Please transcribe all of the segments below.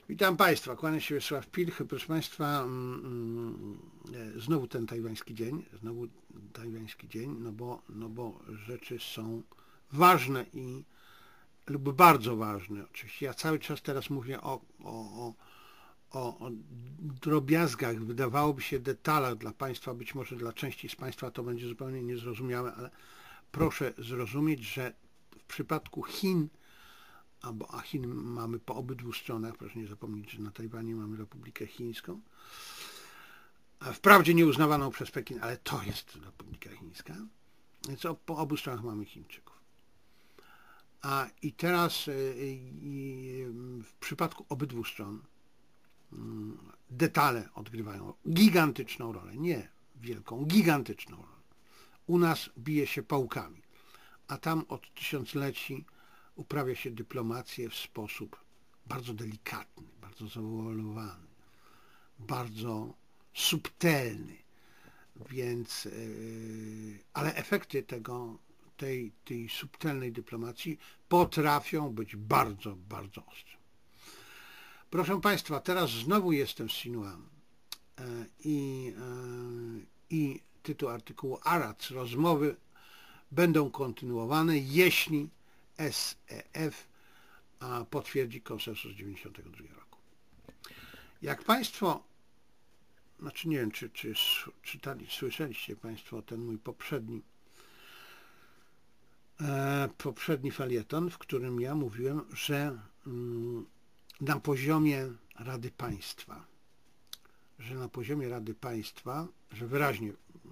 Witam Państwa, kłania się Wiesław Pilch. Proszę Państwa, znowu ten tajwański dzień, no bo rzeczy są ważne lub bardzo ważne. Oczywiście ja cały czas teraz mówię o drobiazgach, wydawałoby się detalach dla Państwa, być może dla części z Państwa to będzie zupełnie niezrozumiałe, ale proszę zrozumieć, że w przypadku Chin, a Chin mamy po obydwu stronach, proszę nie zapomnieć, że na Tajwanie mamy Republikę Chińską, wprawdzie nieuznawaną przez Pekin, ale to jest Republika Chińska, więc po obu stronach mamy Chińczyków. I teraz w przypadku obydwu stron detale odgrywają gigantyczną rolę, nie wielką, gigantyczną rolę. U nas bije się pałkami, a tam od tysiącleci uprawia się dyplomację w sposób bardzo delikatny, bardzo zawoalowany, bardzo subtelny, więc, ale efekty tej subtelnej dyplomacji potrafią być bardzo, bardzo ostre. Proszę Państwa, teraz znowu jestem w Sinuan i tytuł artykułu ARAC, rozmowy będą kontynuowane, jeśli SEF potwierdzi konsensus 1992 roku. Jak Państwo, znaczy nie wiem, czy słyszeliście Państwo ten mój poprzedni felieton, w którym ja mówiłem, że na poziomie Rady Państwa, że wyraźnie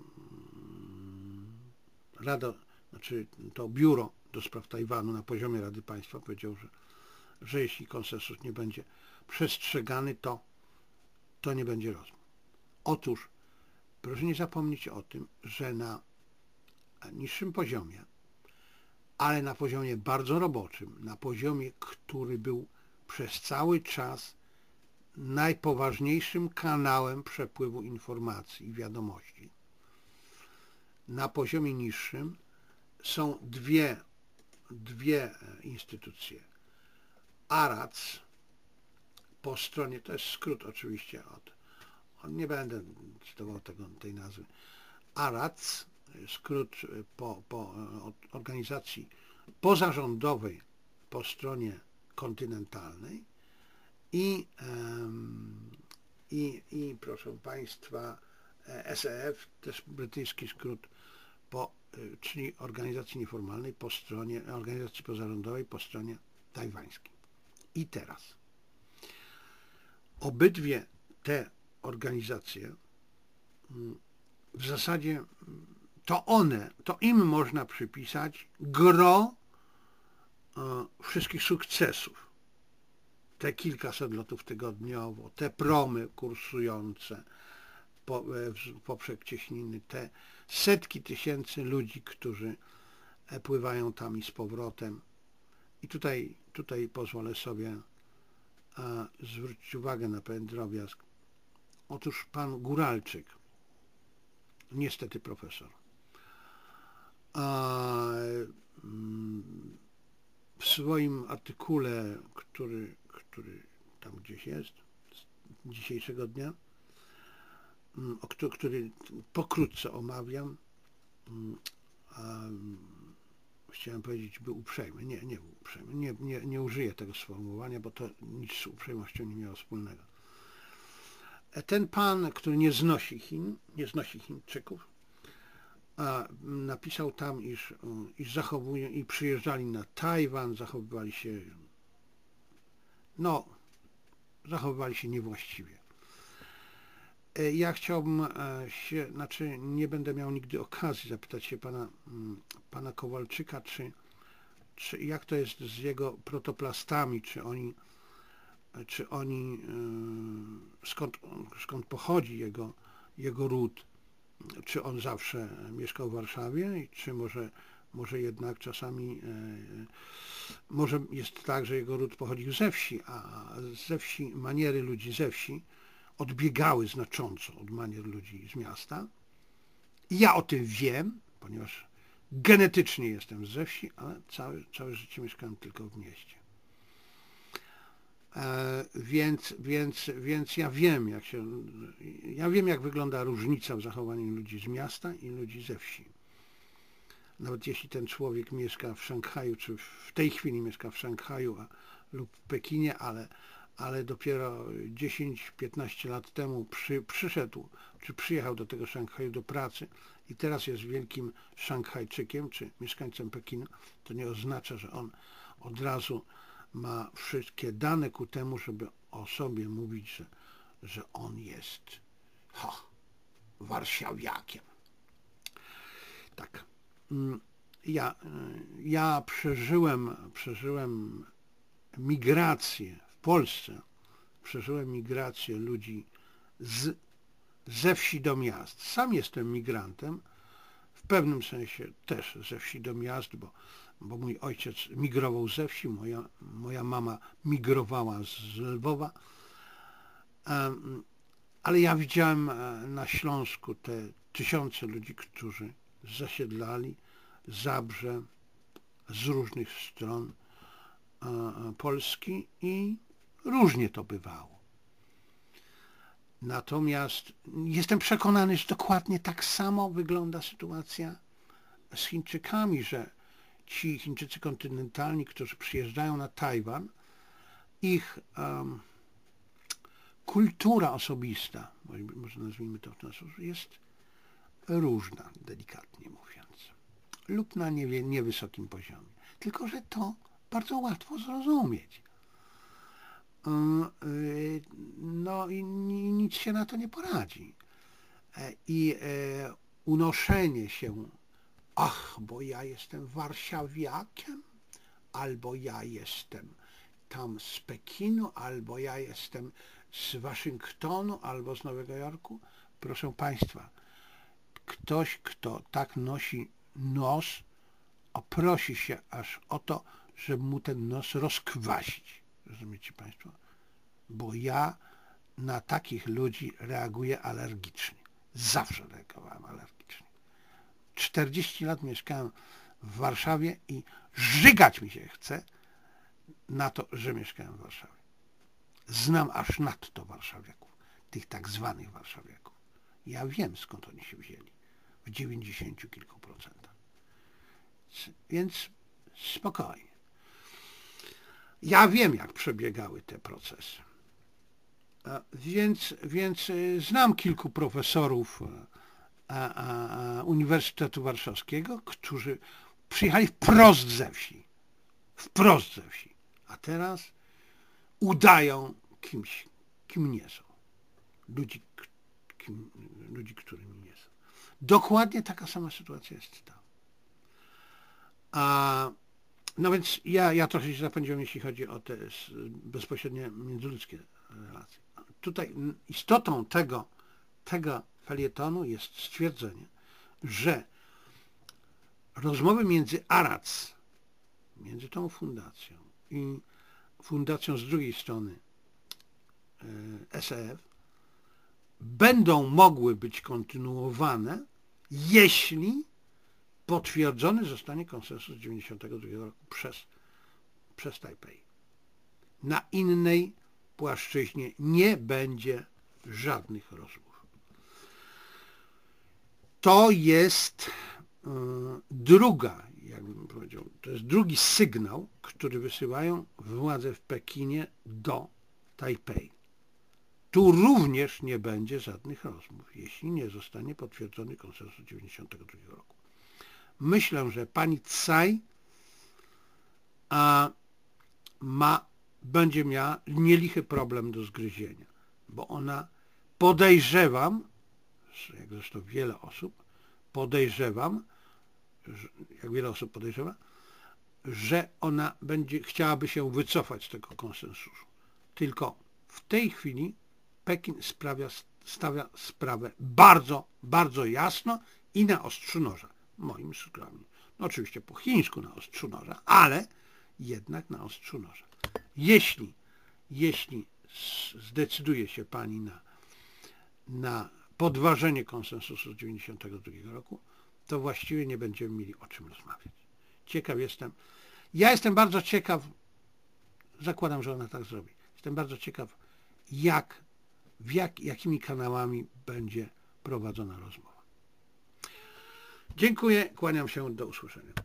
to biuro do spraw Tajwanu na poziomie Rady Państwa powiedział, że jeśli konsensus nie będzie przestrzegany, to nie będzie rozmów. Otóż proszę nie zapomnieć o tym, że na niższym poziomie, ale na poziomie bardzo roboczym, na poziomie, który był przez cały czas najpoważniejszym kanałem przepływu informacji i wiadomości, na poziomie niższym są dwie instytucje. ARAC po stronie, to jest skrót oczywiście nie będę cytował tej nazwy, ARAC, skrót od organizacji pozarządowej po stronie kontynentalnej i proszę Państwa SEF, też brytyjski skrót, czyli organizacji nieformalnej po stronie, organizacji pozarządowej po stronie tajwańskiej. I teraz obydwie te organizacje w zasadzie to im można przypisać gro wszystkich sukcesów. Te kilkaset lotów tygodniowo, te promy kursujące poprzek cieśniny, te setki tysięcy ludzi, którzy pływają tam i z powrotem. I tutaj pozwolę sobie zwrócić uwagę na pewien drobiazg. Otóż pan Góralczyk, niestety profesor, w swoim artykule, który tam gdzieś jest, z dzisiejszego dnia, który pokrótce omawiam, chciałem powiedzieć, był uprzejmy. Nie był uprzejmy. Nie użyję tego sformułowania, bo to nic z uprzejmością nie miało wspólnego. Ten pan, który nie znosi Chińczyków, napisał tam, iż zachowują i przyjeżdżali na Tajwan, zachowywali się niewłaściwie. Ja chciałbym nie będę miał nigdy okazji zapytać się pana Kowalczyka, czy jak to jest z jego protoplastami, skąd pochodzi jego ród, czy on zawsze mieszkał w Warszawie, czy może jednak czasami, może jest tak, że jego ród pochodził ze wsi, a ze wsi, maniery ludzi ze wsi odbiegały znacząco od manier ludzi z miasta. I ja o tym wiem, ponieważ genetycznie jestem ze wsi, ale całe życie mieszkałem tylko w mieście. Więc ja wiem, jak wygląda różnica w zachowaniu ludzi z miasta i ludzi ze wsi. Nawet jeśli ten człowiek mieszka w Szanghaju, czy w tej chwili mieszka w Szanghaju lub w Pekinie, ale dopiero 10-15 lat temu przyszedł, czy przyjechał do tego Szanghaju do pracy i teraz jest wielkim Szanghajczykiem, czy mieszkańcem Pekinu, to nie oznacza, że on od razu ma wszystkie dane ku temu, żeby o sobie mówić, że on jest warszawiakiem. Tak. Ja przeżyłem migrację w Polsce, przeżyłem migrację ludzi ze wsi do miast. Sam jestem migrantem, w pewnym sensie też ze wsi do miast, bo mój ojciec migrował ze wsi, moja mama migrowała z Lwowa, ale ja widziałem na Śląsku te tysiące ludzi, którzy zasiedlali Zabrze z różnych stron Polski i różnie to bywało. Natomiast jestem przekonany, że dokładnie tak samo wygląda sytuacja z Chińczykami, że ci Chińczycy kontynentalni, którzy przyjeżdżają na Tajwan, ich kultura osobista, może nazwijmy to w ten sposób, jest różna, delikatnie mówiąc, lub na niewysokim poziomie. Tylko że to bardzo łatwo zrozumieć. No i nic się na to nie poradzi. I unoszenie się, bo ja jestem warszawiakiem, albo ja jestem tam z Pekinu, albo ja jestem z Waszyngtonu, albo z Nowego Jorku. Proszę Państwa, ktoś, kto tak nosi nos, oprosi się aż o to, żeby mu ten nos rozkwasić. Rozumiecie Państwo? Bo ja na takich ludzi reaguję alergicznie. Zawsze reagowałem alergicznie. 40 lat mieszkałem w Warszawie i żygać mi się chce na to, że mieszkałem w Warszawie. Znam aż nadto warszawiaków, tych tak zwanych warszawiaków. Ja wiem, skąd oni się wzięli. W 90 kilku procentach. Więc spokojnie. Ja wiem, jak przebiegały te procesy. Więc znam kilku profesorów Uniwersytetu Warszawskiego, którzy przyjechali wprost ze wsi. Wprost ze wsi. A teraz udają kimś, kim nie są. Ludzi, którymi nie są. Dokładnie taka sama sytuacja jest tam. No więc ja trochę się zapędziłem, jeśli chodzi o te bezpośrednie międzyludzkie relacje. Tutaj istotą tego felietonu jest stwierdzenie, że rozmowy między ARAC, między tą fundacją i fundacją z drugiej strony SEF, będą mogły być kontynuowane, jeśli potwierdzony zostanie konsensus 1992 roku przez Tajpej. Na innej płaszczyźnie nie będzie żadnych rozmów. To jest jakbym powiedział, to jest drugi sygnał, który wysyłają władze w Pekinie do Tajpej. Tu również nie będzie żadnych rozmów, jeśli nie zostanie potwierdzony konsensus 1992 roku. Myślę, że pani Tsai będzie miała nielichy problem do zgryzienia, bo ona, podejrzewam, jak zresztą wiele osób, jak wiele osób podejrzewa, że ona chciałaby się wycofać z tego konsensusu. Tylko w tej chwili Pekin stawia sprawę bardzo, bardzo jasno i na ostrzu noża. Moim zdaniem. No oczywiście po chińsku na ostrzu noża, ale jednak na ostrzu noża. Jeśli zdecyduje się pani na podważenie konsensusu z 1992 roku, to właściwie nie będziemy mieli o czym rozmawiać. Ciekaw jestem. Ja jestem bardzo ciekaw, zakładam, że ona tak zrobi. Jestem bardzo ciekaw, jakimi kanałami będzie prowadzona rozmowa. Dziękuję, kłaniam się, do usłyszenia.